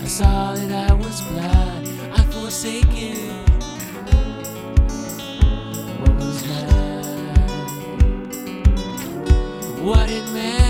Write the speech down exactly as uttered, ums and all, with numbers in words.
I saw that I was blind, I forsaken what was mine. What it meant